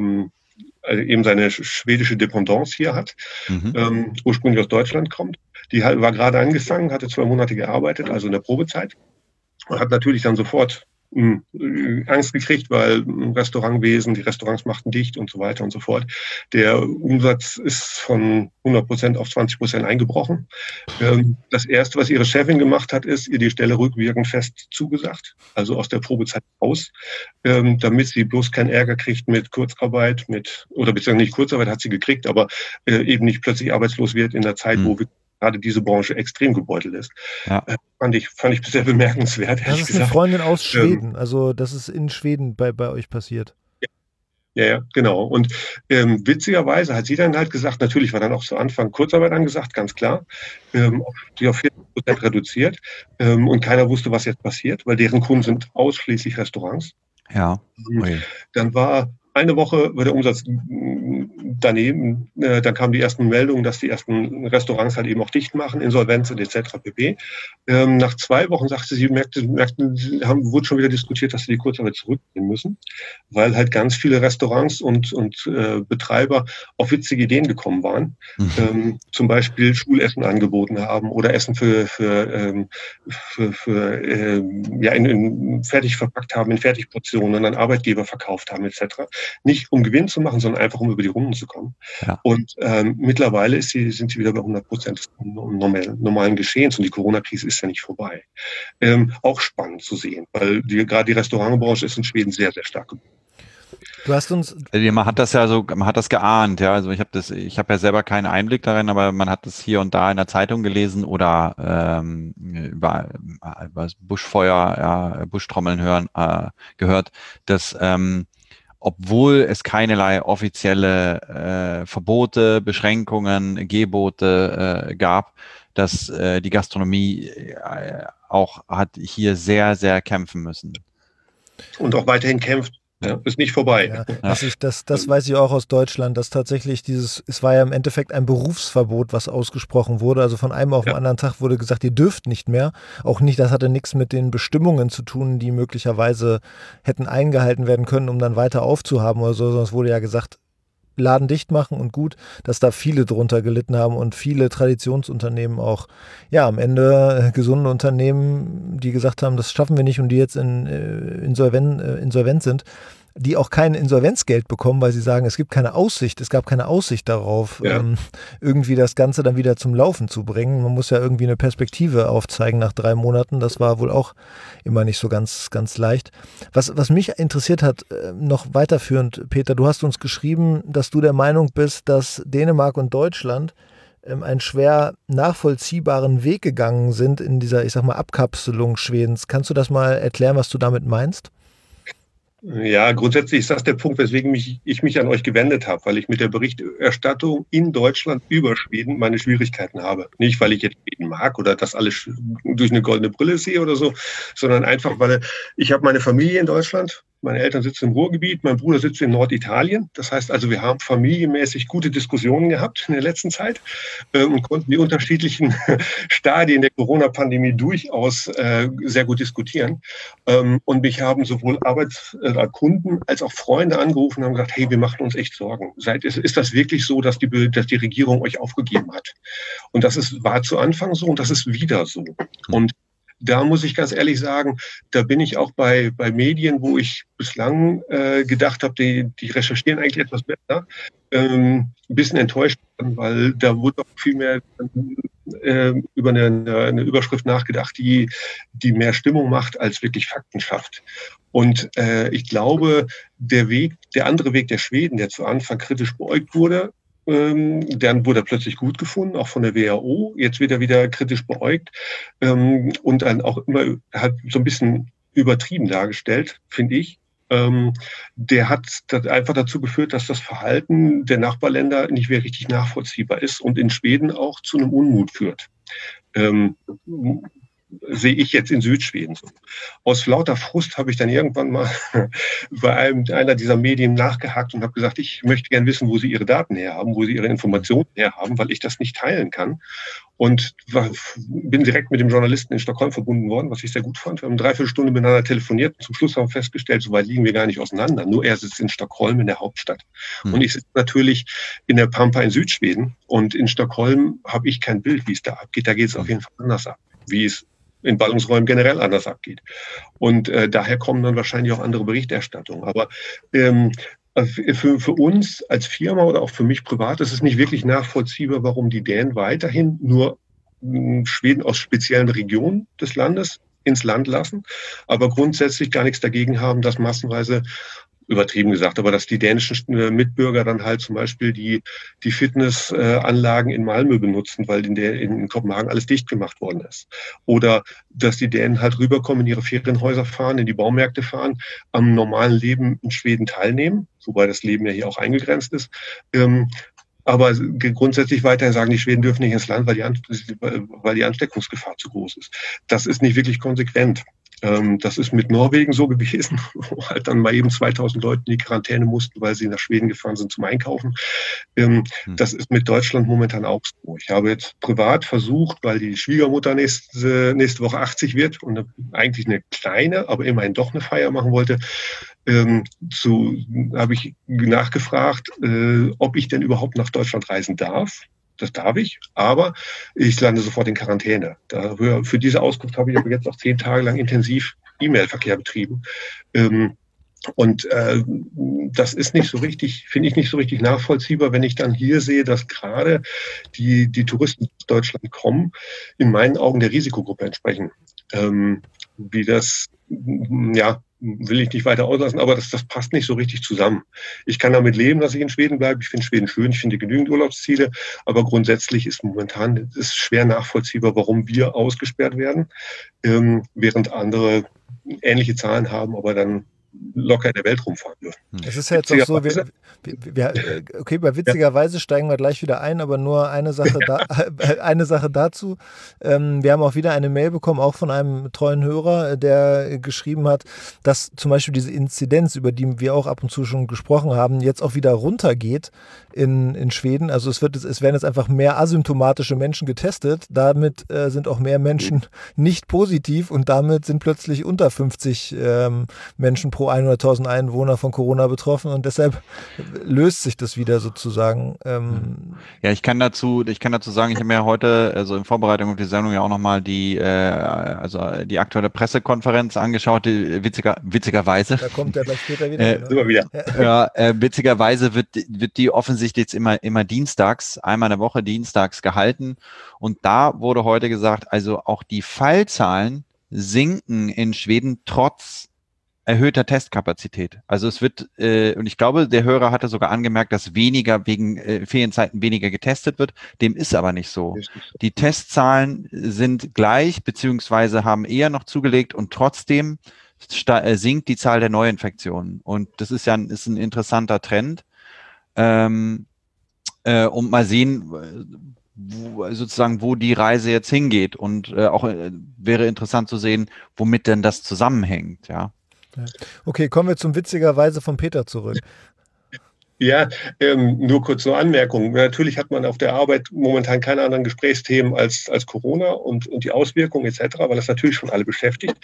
S3: eben seine schwedische Dependance hier hat, ursprünglich aus Deutschland kommt. Die war gerade angefangen, hatte 2 Monate gearbeitet, also in der Probezeit, und hat natürlich dann sofort Angst gekriegt, weil im Restaurantwesen, die Restaurants machten dicht und so weiter und so fort. Der Umsatz ist von 100% auf 20% eingebrochen. Das Erste, was ihre Chefin gemacht hat, ist, ihr die Stelle rückwirkend fest zugesagt, also aus der Probezeit raus, damit sie bloß keinen Ärger kriegt mit Kurzarbeit, oder beziehungsweise nicht Kurzarbeit hat sie gekriegt, aber eben nicht plötzlich arbeitslos wird in der Zeit, wo wir gerade diese Branche extrem gebeutelt ist.
S2: Ja.
S3: Fand ich sehr bemerkenswert.
S1: Das ist eine Freundin aus Schweden, also das ist in Schweden bei euch passiert.
S3: Ja, genau. Und witzigerweise hat sie dann halt gesagt, natürlich war dann auch zu Anfang Kurzarbeit angesagt, ganz klar, die auf 40% reduziert, und keiner wusste, was jetzt passiert, weil deren Kunden sind ausschließlich Restaurants.
S2: Ja.
S3: Dann war eine Woche der Umsatz daneben, dann kamen die ersten Meldungen, dass die ersten Restaurants halt eben auch dicht machen, Insolvenz und etc. pp. Nach 2 Wochen sagte sie, wurde schon wieder diskutiert, dass sie die Kurzarbeit zurücknehmen müssen, weil halt ganz viele Restaurants und Betreiber auf witzige Ideen gekommen waren. Zum Beispiel Schulessen angeboten haben oder Essen in fertig verpackt haben, in Fertigportionen und an Arbeitgeber verkauft haben etc. Nicht um Gewinn zu machen, sondern einfach um über die Runden zu kommen.
S2: Ja.
S3: Und mittlerweile sind sie wieder bei 100% des normalen Geschehens und die Corona-Krise ist ja nicht vorbei. Auch spannend zu sehen, weil gerade die Restaurantbranche ist in Schweden sehr, sehr stark geworden.
S1: Du hast uns.
S2: Man hat das geahnt, ja. Also ich habe ja selber keinen Einblick darin, aber man hat das hier und da in der Zeitung gelesen oder über das Buschfeuer, ja, Buschtrommeln gehört, dass obwohl es keinerlei offizielle Verbote, Beschränkungen, Gebote gab, dass die Gastronomie auch hat hier sehr, sehr kämpfen müssen.
S3: Und auch weiterhin kämpft. Ja, ist nicht vorbei.
S1: Ja, das weiß ich auch aus Deutschland, dass tatsächlich es war ja im Endeffekt ein Berufsverbot, was ausgesprochen wurde. Also von einem auf den anderen Tag wurde gesagt, ihr dürft nicht mehr. Auch nicht, das hatte nichts mit den Bestimmungen zu tun, die möglicherweise hätten eingehalten werden können, um dann weiter aufzuhaben oder so, sondern es wurde ja gesagt, Laden dicht machen und gut, dass da viele drunter gelitten haben und viele Traditionsunternehmen auch, ja, am Ende gesunde Unternehmen, die gesagt haben, das schaffen wir nicht und die jetzt insolvent sind, die auch kein Insolvenzgeld bekommen, weil sie sagen, es gab keine Aussicht darauf, irgendwie das Ganze dann wieder zum Laufen zu bringen. Man muss ja irgendwie eine Perspektive aufzeigen nach 3 Monaten. Das war wohl auch immer nicht so ganz, ganz leicht. Was mich interessiert hat, noch weiterführend, Peter, du hast uns geschrieben, dass du der Meinung bist, dass Dänemark und Deutschland einen schwer nachvollziehbaren Weg gegangen sind in dieser, ich sag mal, Abkapselung Schwedens. Kannst du das mal erklären, was du damit meinst?
S3: Ja, grundsätzlich ist das der Punkt, weswegen ich mich an euch gewendet habe, weil ich mit der Berichterstattung in Deutschland über Schweden meine Schwierigkeiten habe. Nicht, weil ich jetzt Schweden mag oder das alles durch eine goldene Brille sehe oder so, sondern einfach, weil ich habe meine Familie in Deutschland. Meine Eltern sitzen im Ruhrgebiet, mein Bruder sitzt in Norditalien. Das heißt also, wir haben familienmäßig gute Diskussionen gehabt in der letzten Zeit und konnten die unterschiedlichen Stadien der Corona-Pandemie durchaus sehr gut diskutieren. Und mich haben sowohl Kunden als auch Freunde angerufen und haben gesagt, hey, wir machen uns echt Sorgen. Ist das wirklich so, dass die Regierung euch aufgegeben hat? Und war zu Anfang so und das ist wieder so. Und da muss ich ganz ehrlich sagen, da bin ich auch bei Medien, wo ich bislang gedacht habe, die recherchieren eigentlich etwas besser, ein bisschen enttäuscht, weil da wurde auch viel mehr über eine Überschrift nachgedacht, die mehr Stimmung macht, als wirklich Fakten schafft. Und ich glaube, der andere Weg der Schweden, der zu Anfang kritisch beäugt wurde, dann wurde er plötzlich gut gefunden, auch von der WHO. Jetzt wird er wieder kritisch beäugt und dann auch immer hat so ein bisschen übertrieben dargestellt, finde ich. Der hat einfach dazu geführt, dass das Verhalten der Nachbarländer nicht mehr richtig nachvollziehbar ist und in Schweden auch zu einem Unmut führt. Sehe ich jetzt in Südschweden so. Aus lauter Frust habe ich dann irgendwann mal bei einer dieser Medien nachgehakt und habe gesagt, ich möchte gerne wissen, wo sie ihre Daten herhaben, wo sie ihre Informationen herhaben, weil ich das nicht teilen kann. Und bin direkt mit dem Journalisten in Stockholm verbunden worden, was ich sehr gut fand. Wir haben 3/4 Stunde miteinander telefoniert und zum Schluss haben wir festgestellt, so weit liegen wir gar nicht auseinander. Nur er sitzt in Stockholm, in der Hauptstadt. Und ich sitze natürlich in der Pampa in Südschweden. Und in Stockholm habe ich kein Bild, wie es da abgeht. Da geht es auf jeden Fall anders ab, wie es in Ballungsräumen generell anders abgeht. Und daher kommen dann wahrscheinlich auch andere Berichterstattungen. Aber für uns als Firma oder auch für mich privat ist es nicht wirklich nachvollziehbar, warum die Dänen weiterhin nur Schweden aus speziellen Regionen des Landes ins Land lassen, aber grundsätzlich gar nichts dagegen haben, dass massenweise, übertrieben gesagt, aber dass die dänischen Mitbürger dann halt zum Beispiel die Fitnessanlagen in Malmö benutzen, weil in Kopenhagen alles dicht gemacht worden ist. Oder dass die Dänen halt rüberkommen, in ihre Ferienhäuser fahren, in die Baumärkte fahren, am normalen Leben in Schweden teilnehmen, wobei das Leben ja hier auch eingegrenzt ist. Aber grundsätzlich weiterhin sagen, die Schweden dürfen nicht ins Land, weil die Ansteckungsgefahr zu groß ist. Das ist nicht wirklich konsequent. Das ist mit Norwegen so gewesen, wo halt dann mal eben 2000 Leute in die Quarantäne mussten, weil sie nach Schweden gefahren sind zum Einkaufen. Das ist mit Deutschland momentan auch so. Ich habe jetzt privat versucht, weil die Schwiegermutter nächste Woche 80 wird und eigentlich eine kleine, aber immerhin doch eine Feier machen wollte, habe ich nachgefragt, ob ich denn überhaupt nach Deutschland reisen darf. Das darf ich, aber ich lande sofort in Quarantäne. Für diese Auskunft habe ich aber jetzt auch 10 Tage lang intensiv E-Mail-Verkehr betrieben. Und das ist nicht so richtig, finde ich nicht so richtig nachvollziehbar, wenn ich dann hier sehe, dass gerade die Touristen aus Deutschland kommen, in meinen Augen der Risikogruppe entsprechen. Wie das, ja, will ich nicht weiter auslassen, aber das passt nicht so richtig zusammen. Ich kann damit leben, dass ich in Schweden bleibe. Ich finde Schweden schön, ich finde genügend Urlaubsziele, aber grundsätzlich ist momentan ist schwer nachvollziehbar, warum wir ausgesperrt werden, während andere ähnliche Zahlen haben, aber dann locker in der Welt rumfahren dürfen.
S1: Es ist ja jetzt auch so, okay, bei witzigerweise steigen wir gleich wieder ein, aber nur eine Sache, eine Sache dazu. Wir haben auch wieder eine Mail bekommen, auch von einem treuen Hörer, der geschrieben hat, dass zum Beispiel diese Inzidenz, über die wir auch ab und zu schon gesprochen haben, jetzt auch wieder runtergeht in Schweden. Also es werden jetzt einfach mehr asymptomatische Menschen getestet. Damit sind auch mehr Menschen nicht positiv und damit sind plötzlich unter 50 Menschen pro 100.000 Einwohner von Corona betroffen und deshalb löst sich das wieder sozusagen.
S2: Ja, ich kann dazu sagen, ich habe mir heute, also in Vorbereitung auf die Sendung ja auch nochmal die aktuelle Pressekonferenz angeschaut, witzigerweise.
S1: Da kommt der gleich später wieder.
S3: Immer wieder.
S2: Ja, witzigerweise wird die offensichtlich jetzt immer dienstags, einmal in der Woche dienstags gehalten und da wurde heute gesagt, also auch die Fallzahlen sinken in Schweden trotz erhöhter Testkapazität. Also es wird, und ich glaube, der Hörer hatte sogar angemerkt, dass weniger wegen Ferienzeiten weniger getestet wird. Dem ist aber nicht so. Die Testzahlen sind gleich, beziehungsweise haben eher noch zugelegt und trotzdem sinkt die Zahl der Neuinfektionen. Und das ist ja ein interessanter Trend. Und mal sehen, wo die Reise jetzt hingeht. Und auch wäre interessant zu sehen, womit denn das zusammenhängt, ja.
S1: Okay, kommen wir zum witzigerweise von Peter zurück.
S3: Ja, nur kurz eine Anmerkung. Natürlich hat man auf der Arbeit momentan keine anderen Gesprächsthemen als Corona und die Auswirkungen etc., weil das natürlich schon alle beschäftigt.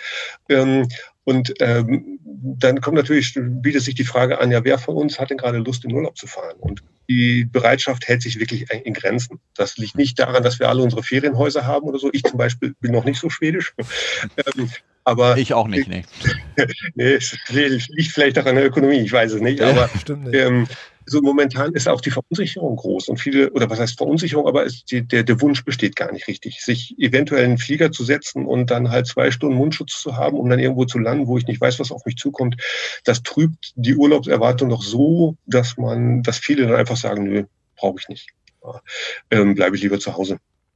S3: Dann kommt natürlich, bietet sich die Frage an, ja, wer von uns hat denn gerade Lust, in Urlaub zu fahren? Und die Bereitschaft hält sich wirklich in Grenzen. Das liegt nicht daran, dass wir alle unsere Ferienhäuser haben oder so. Ich zum Beispiel bin noch nicht so schwedisch. Aber
S2: ich auch nicht, nee.
S3: Nee, es liegt vielleicht auch an der Ökonomie, ich weiß es nicht. Aber
S1: stimmt nicht.
S3: so momentan ist auch die Verunsicherung groß und viele, oder was heißt Verunsicherung, aber der Wunsch besteht gar nicht richtig, sich eventuell in einen Flieger zu setzen und dann halt 2 Stunden Mundschutz zu haben, um dann irgendwo zu landen, wo ich nicht weiß, was auf mich zukommt. Das trübt die Urlaubserwartung noch so, dass viele dann einfach sagen, nö, brauche ich nicht. Bleibe ich lieber zu Hause.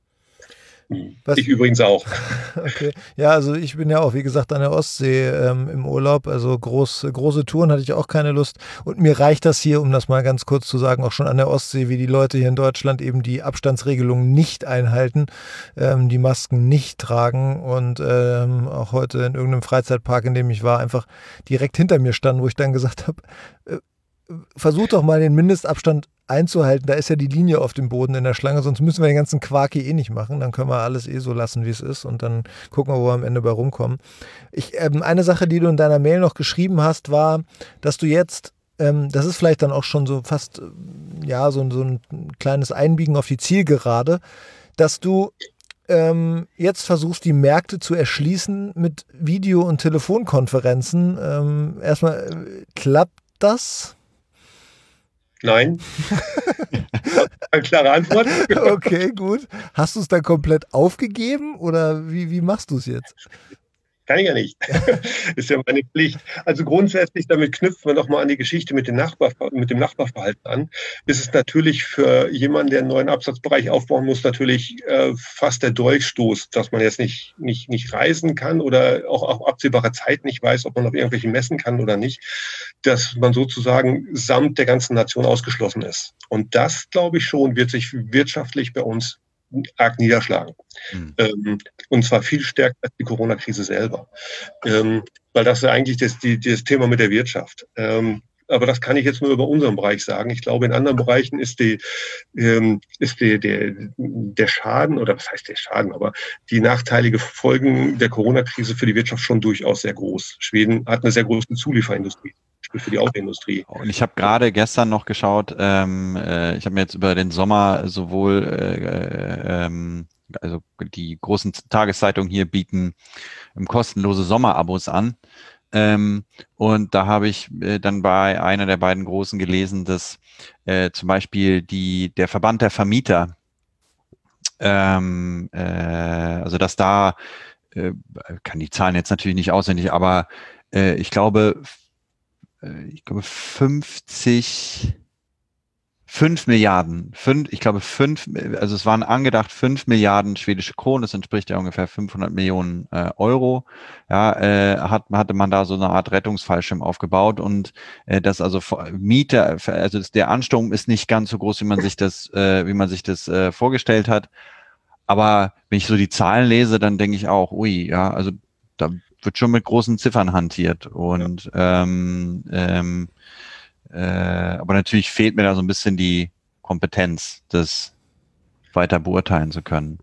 S3: Ich übrigens auch.
S1: Okay. Ja, also ich bin ja auch, wie gesagt, an der Ostsee im Urlaub. Also große Touren hatte ich auch keine Lust. Und mir reicht das hier, um das mal ganz kurz zu sagen, auch schon an der Ostsee, wie die Leute hier in Deutschland eben die Abstandsregelungen nicht einhalten, die Masken nicht tragen und auch heute in irgendeinem Freizeitpark, in dem ich war, einfach direkt hinter mir standen, wo ich dann gesagt habe, versuch doch mal den Mindestabstand einzuhalten. Da ist ja die Linie auf dem Boden in der Schlange, sonst müssen wir den ganzen Quark hier nicht machen. Dann können wir alles so lassen, wie es ist und dann gucken wir, wo wir am Ende bei rumkommen. Eine Sache, die du in deiner Mail noch geschrieben hast, war, dass du jetzt, das ist vielleicht dann auch schon so fast, ja, so ein kleines Einbiegen auf die Zielgerade, dass du jetzt versuchst, die Märkte zu erschließen mit Video- und Telefonkonferenzen. Erstmal, klappt das?
S3: Nein. Eine klare Antwort.
S1: Okay, gut. Hast du es dann komplett aufgegeben oder wie machst du es jetzt?
S3: Kann ich ja nicht. Ist ja meine Pflicht. Also grundsätzlich, damit knüpfen wir nochmal an die Geschichte mit dem Nachbarverhalten an. Ist es natürlich für jemanden, der einen neuen Absatzbereich aufbauen muss, natürlich fast der Dolchstoß, dass man jetzt nicht reisen kann oder auch auf absehbare Zeit nicht weiß, ob man auf irgendwelchen Messen kann oder nicht, dass man sozusagen samt der ganzen Nation ausgeschlossen ist. Und das, glaube ich schon, wird sich wirtschaftlich bei uns arg niederschlagen. Und zwar viel stärker als die Corona-Krise selber. Weil das ist ja eigentlich das Thema mit der Wirtschaft. Aber das kann ich jetzt nur über unseren Bereich sagen. Ich glaube, in anderen Bereichen ist der Schaden, oder was heißt der Schaden, aber die nachteilige Folgen der Corona-Krise für die Wirtschaft schon durchaus sehr groß. Schweden hat eine sehr große Zulieferindustrie für die Autoindustrie.
S2: Und ich habe gerade gestern noch geschaut, ich habe mir jetzt über den Sommer sowohl, also die großen Tageszeitungen hier bieten kostenlose Sommerabos an. Und da habe ich dann bei einer der beiden Großen gelesen, dass zum Beispiel der Verband der Vermieter, also dass da, kann die Zahlen jetzt natürlich nicht auswendig, aber ich glaube 5 Milliarden, also es waren angedacht 5 Milliarden schwedische Kronen, das entspricht ja ungefähr 500 Millionen Euro, ja, hatte man da so eine Art Rettungsfallschirm aufgebaut und das also Mieter, also der Ansturm ist nicht ganz so groß, wie man sich das vorgestellt hat, aber wenn ich so die Zahlen lese, dann denke ich auch, ui, ja, also da wird schon mit großen Ziffern hantiert und aber natürlich fehlt mir da so ein bisschen die Kompetenz, das weiter beurteilen zu können.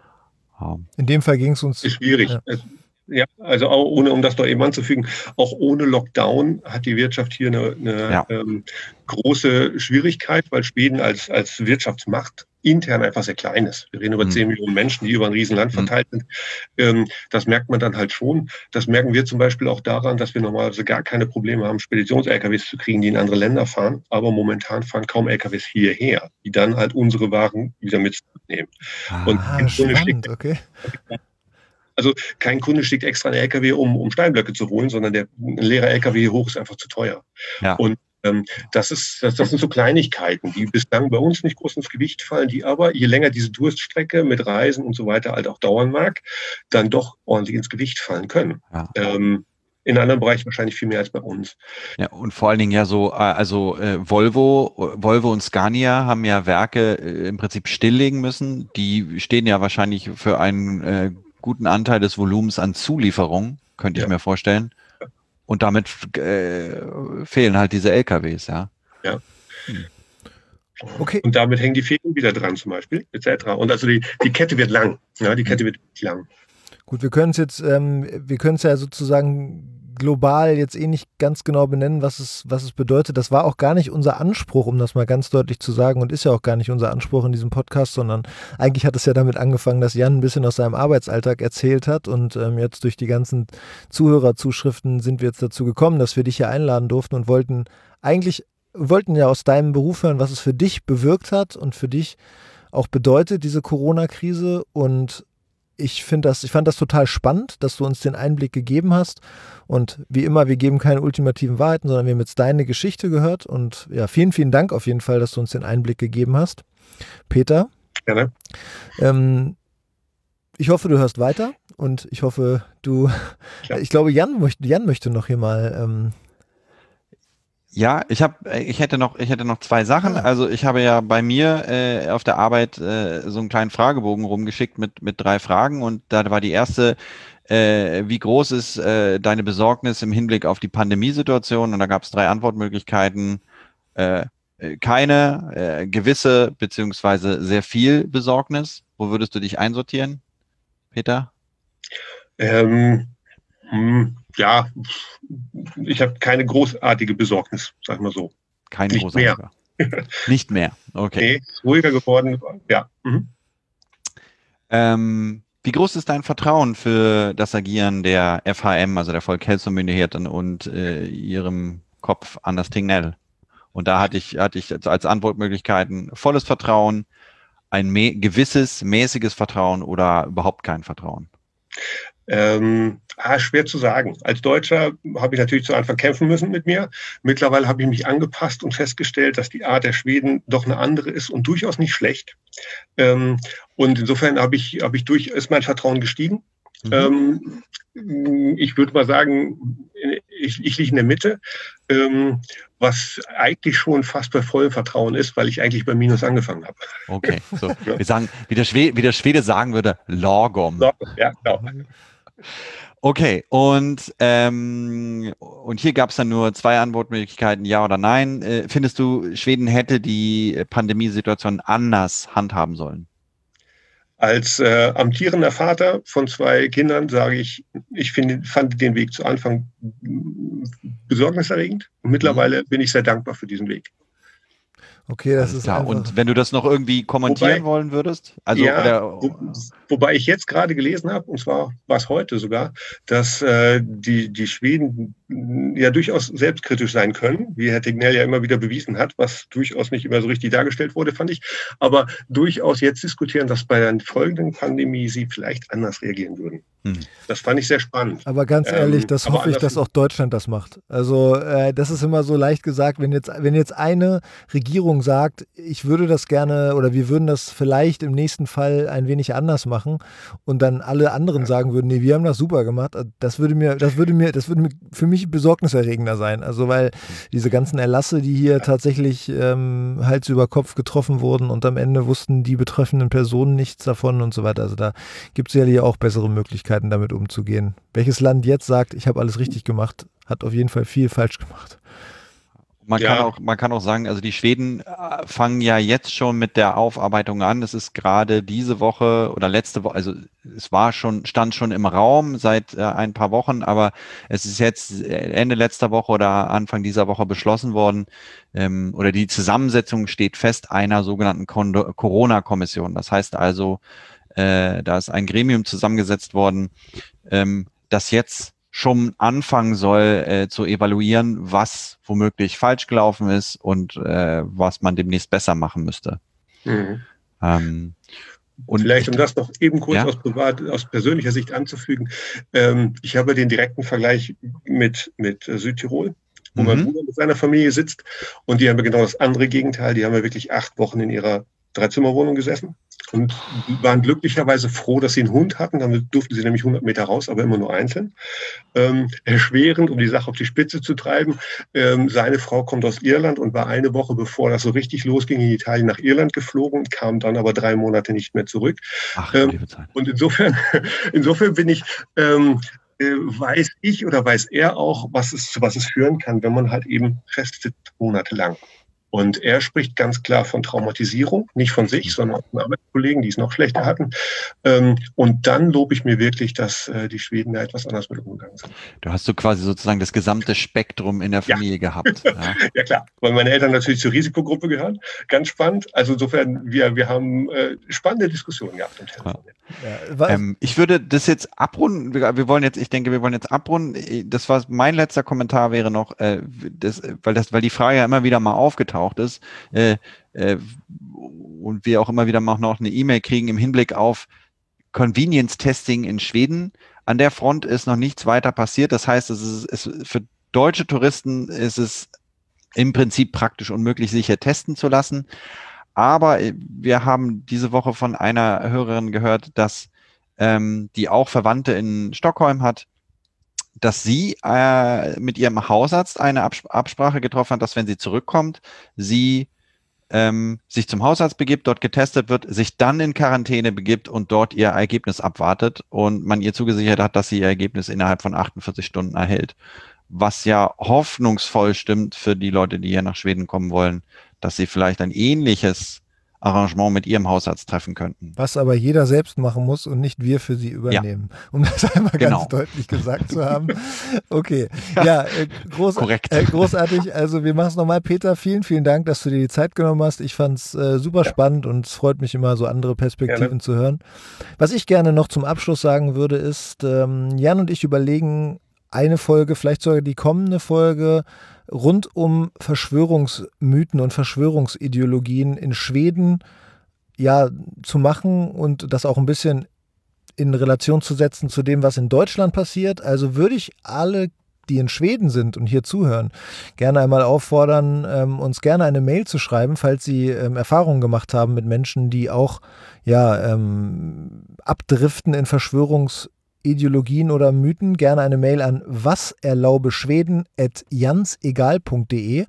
S1: In dem Fall ging es uns...
S3: Ist schwierig. Ja, also auch um das noch eben anzufügen, auch ohne Lockdown hat die Wirtschaft hier eine große Schwierigkeit, weil Schweden als Wirtschaftsmacht intern einfach sehr klein ist. Wir reden über 10 Millionen Menschen, die über ein Riesenland verteilt sind. Das merkt man dann halt schon. Das merken wir zum Beispiel auch daran, dass wir normalerweise gar keine Probleme haben, Speditions-LKWs zu kriegen, die in andere Länder fahren. Aber momentan fahren kaum LKWs hierher, die dann halt unsere Waren wieder mitnehmen.
S1: Spannend, okay.
S3: Also kein Kunde schickt extra einen LKW, um Steinblöcke zu holen, sondern ein leerer LKW hier hoch ist einfach zu teuer.
S2: Ja.
S3: Und das sind so Kleinigkeiten, die bislang bei uns nicht groß ins Gewicht fallen, die aber, je länger diese Durststrecke mit Reisen und so weiter halt auch dauern mag, dann doch ordentlich ins Gewicht fallen können.
S2: Ja.
S3: In anderen Bereichen wahrscheinlich viel mehr als bei uns.
S2: Ja, und vor allen Dingen ja so, Volvo und Scania haben ja Werke im Prinzip stilllegen müssen. Die stehen ja wahrscheinlich für einen guten Anteil des Volumens an Zulieferung, könnte ich mir vorstellen. Und damit fehlen halt diese LKWs, ja.
S3: Ja.
S1: Okay.
S3: Und damit hängen die Fäden wieder dran zum Beispiel, etc. Und also die Kette wird lang. Ja, die Kette wird lang.
S1: Gut, wir können es ja sozusagen global jetzt nicht ganz genau benennen, was es bedeutet. Das war auch gar nicht unser Anspruch, um das mal ganz deutlich zu sagen, und ist ja auch gar nicht unser Anspruch in diesem Podcast, sondern eigentlich hat es ja damit angefangen, dass Jan ein bisschen aus seinem Arbeitsalltag erzählt hat und jetzt durch die ganzen Zuhörerzuschriften sind wir jetzt dazu gekommen, dass wir dich hier einladen durften und wollten ja aus deinem Beruf hören, was es für dich bewirkt hat und für dich auch bedeutet, diese Corona-Krise. Und ich fand das total spannend, dass du uns den Einblick gegeben hast. Und wie immer, wir geben keine ultimativen Wahrheiten, sondern wir haben jetzt deine Geschichte gehört. Und ja, vielen, vielen Dank auf jeden Fall, dass du uns den Einblick gegeben hast. Peter?
S3: Gerne.
S1: Ich hoffe, du hörst weiter und ich hoffe, ich glaube, Jan möchte noch hier mal...
S2: Ja, ich hätte noch 2 Sachen. Also ich habe ja bei mir auf der Arbeit so einen kleinen Fragebogen rumgeschickt mit 3 Fragen und da war die erste, wie groß ist deine Besorgnis im Hinblick auf die Pandemiesituation? Und da gab es 3 Antwortmöglichkeiten. Keine, gewisse beziehungsweise sehr viel Besorgnis. Wo würdest du dich einsortieren, Peter?
S3: Ja, ich habe keine großartige Besorgnis, sag ich mal so.
S2: Keine großartige. Nicht mehr, okay.
S3: Nee, ruhiger geworden, ja.
S2: Wie groß ist dein Vertrauen für das Agieren der FHM, also der Volkshelsemyndigheten und ihrem Kopf Anders Tegnell? Und da hatte ich als Antwortmöglichkeiten volles Vertrauen, ein gewisses, mäßiges Vertrauen oder überhaupt kein Vertrauen.
S3: Schwer zu sagen. Als Deutscher habe ich natürlich zu Anfang kämpfen müssen mit mir. Mittlerweile habe ich mich angepasst und festgestellt, dass die Art der Schweden doch eine andere ist und durchaus nicht schlecht. Und insofern ist mein Vertrauen gestiegen. Ich würde mal sagen, ich liege in der Mitte, was eigentlich schon fast bei vollem Vertrauen ist, weil ich eigentlich bei Minus angefangen habe.
S2: Okay, so. Wir sagen, wie der Schwede sagen würde, lagom.
S3: Ja, genau.
S2: Okay, und hier gab es dann nur 2 Antwortmöglichkeiten, ja oder nein. Findest du, Schweden hätte die Pandemiesituation anders handhaben sollen?
S3: Als amtierender Vater von 2 Kindern sage ich fand den Weg zu Anfang besorgniserregend. Und mittlerweile bin ich sehr dankbar für diesen Weg.
S1: Okay, das ist
S2: klar. Und wenn du das noch irgendwie kommentieren wollen würdest? Also,
S3: ja, Wobei ich jetzt gerade gelesen habe, und zwar war es heute sogar, dass die Schweden ja durchaus selbstkritisch sein können, wie Herr Tegnell ja immer wieder bewiesen hat, was durchaus nicht immer so richtig dargestellt wurde, fand ich, aber durchaus jetzt diskutieren, dass bei der folgenden Pandemie sie vielleicht anders reagieren würden. Das fand ich sehr spannend.
S1: Aber ganz ehrlich, das hoffe ich, dass auch Deutschland das macht. Also das ist immer so leicht gesagt, wenn jetzt eine Regierung sagt, ich würde das gerne oder wir würden das vielleicht im nächsten Fall ein wenig anders machen und dann alle anderen sagen würden, nee, wir haben das super gemacht, das würde für mich besorgniserregender sein. Also weil diese ganzen Erlasse, die hier tatsächlich Hals über Kopf getroffen wurden und am Ende wussten die betreffenden Personen nichts davon und so weiter. Also da gibt es sicherlich auch bessere Möglichkeiten, damit umzugehen. Welches Land jetzt sagt, ich habe alles richtig gemacht, hat auf jeden Fall viel falsch gemacht.
S2: Man kann auch sagen, also die Schweden fangen ja jetzt schon mit der Aufarbeitung an. Es ist gerade diese Woche oder letzte Woche, also stand schon im Raum seit ein paar Wochen, aber es ist jetzt Ende letzter Woche oder Anfang dieser Woche beschlossen worden, oder die Zusammensetzung steht fest einer sogenannten Corona-Kommission. Das heißt also, da ist ein Gremium zusammengesetzt worden, das jetzt schon anfangen soll zu evaluieren, was womöglich falsch gelaufen ist und was man demnächst besser machen müsste.
S3: Und vielleicht, um das noch eben kurz aus persönlicher Sicht anzufügen, ich habe den direkten Vergleich mit Südtirol, wo mein Bruder mit seiner Familie sitzt, und die haben ja genau das andere Gegenteil. Die haben ja wirklich 8 Wochen in ihrer 3-Zimmer-Wohnung gesessen und waren glücklicherweise froh, dass sie einen Hund hatten. Dann durften sie nämlich 100 Meter raus, aber immer nur einzeln. Erschwerend, um die Sache auf die Spitze zu treiben, seine Frau kommt aus Irland und war eine Woche, bevor das so richtig losging, in Italien nach Irland geflogen, kam dann aber 3 Monate nicht mehr zurück. Und insofern bin ich... weiß ich oder weiß er auch, zu was es führen kann, wenn man halt eben festsitzt monatelang. Und er spricht ganz klar von Traumatisierung, nicht von sich, sondern von Arbeitskollegen, die es noch schlechter hatten. Und dann lobe ich mir wirklich, dass die Schweden da etwas anders mit umgegangen sind.
S2: Du hast so quasi sozusagen das gesamte Spektrum in der Familie gehabt. Ja.
S3: Ja klar, weil meine Eltern natürlich zur Risikogruppe gehören. Ganz spannend. Also insofern, wir haben spannende Diskussionen gehabt im Telefon.
S2: Ja. Ich würde das jetzt abrunden. Wir wollen jetzt abrunden. Das war mein letzter Kommentar wäre noch, weil die Frage ja immer wieder mal aufgetaucht ist und wir auch immer wieder mal noch eine E-Mail kriegen im Hinblick auf Convenience Testing in Schweden. An der Front ist noch nichts weiter passiert. Das heißt, für deutsche Touristen ist es im Prinzip praktisch unmöglich, sich hier testen zu lassen. Aber wir haben diese Woche von einer Hörerin gehört, dass die auch Verwandte in Stockholm hat, dass sie mit ihrem Hausarzt eine Absprache getroffen hat, dass wenn sie zurückkommt, sie sich zum Hausarzt begibt, dort getestet wird, sich dann in Quarantäne begibt und dort ihr Ergebnis abwartet und man ihr zugesichert hat, dass sie ihr Ergebnis innerhalb von 48 Stunden erhält. Was ja hoffnungsvoll stimmt für die Leute, die hier nach Schweden kommen wollen, dass sie vielleicht ein ähnliches Arrangement mit ihrem Hausarzt treffen könnten.
S1: Was aber jeder selbst machen muss und nicht wir für sie übernehmen. Ja. Um das einmal ganz deutlich gesagt zu haben. Okay, großartig. Also wir machen es nochmal. Peter, vielen, vielen Dank, dass du dir die Zeit genommen hast. Ich fand es super spannend und es freut mich immer, so andere Perspektiven zu hören. Was ich gerne noch zum Abschluss sagen würde, ist, Jan und ich überlegen, eine Folge, vielleicht sogar die kommende Folge, rund um Verschwörungsmythen und Verschwörungsideologien in Schweden zu machen und das auch ein bisschen in Relation zu setzen zu dem, was in Deutschland passiert. Also würde ich alle, die in Schweden sind und hier zuhören, gerne einmal auffordern, uns gerne eine Mail zu schreiben, falls sie Erfahrungen gemacht haben mit Menschen, die auch abdriften in Verschwörungsideologien oder Mythen. Gerne eine Mail an waserlaubeschweden@jansegal.de.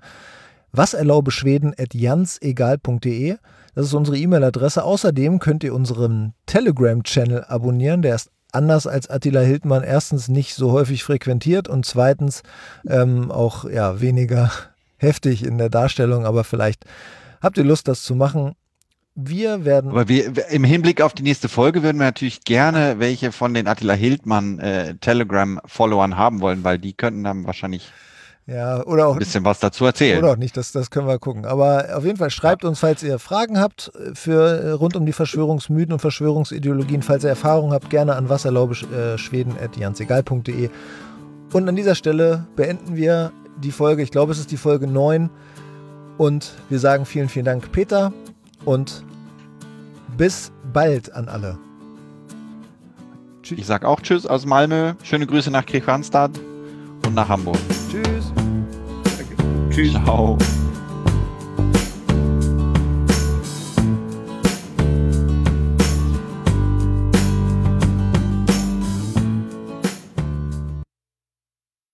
S1: waserlaubeschweden@jansegal.de. Das ist unsere E-Mail-Adresse. Außerdem könnt ihr unseren Telegram-Channel abonnieren. Der ist anders als Attila Hildmann erstens nicht so häufig frequentiert und zweitens auch weniger heftig in der Darstellung. Aber vielleicht habt ihr Lust, das zu machen. Aber
S2: im Hinblick auf die nächste Folge würden wir natürlich gerne welche von den Attila Hildmann Telegram-Followern haben wollen, weil die könnten dann wahrscheinlich
S1: Ja, oder auch
S2: ein bisschen was dazu erzählen.
S1: Oder auch nicht, das können wir gucken. Aber auf jeden Fall schreibt uns, falls ihr Fragen habt für rund um die Verschwörungsmythen und Verschwörungsideologien, falls ihr Erfahrungen habt, gerne an wasserlaubeschweden@jansegal.de. Und an dieser Stelle beenden wir die Folge. Ich glaube, es ist die Folge 9. Und wir sagen vielen, vielen Dank, Peter. Und bis bald an alle.
S2: Tschüss. Ich sage auch Tschüss aus Malmö. Schöne Grüße nach Kristianstad und nach Hamburg.
S1: Tschüss.
S3: Tschüss.
S2: Ciao.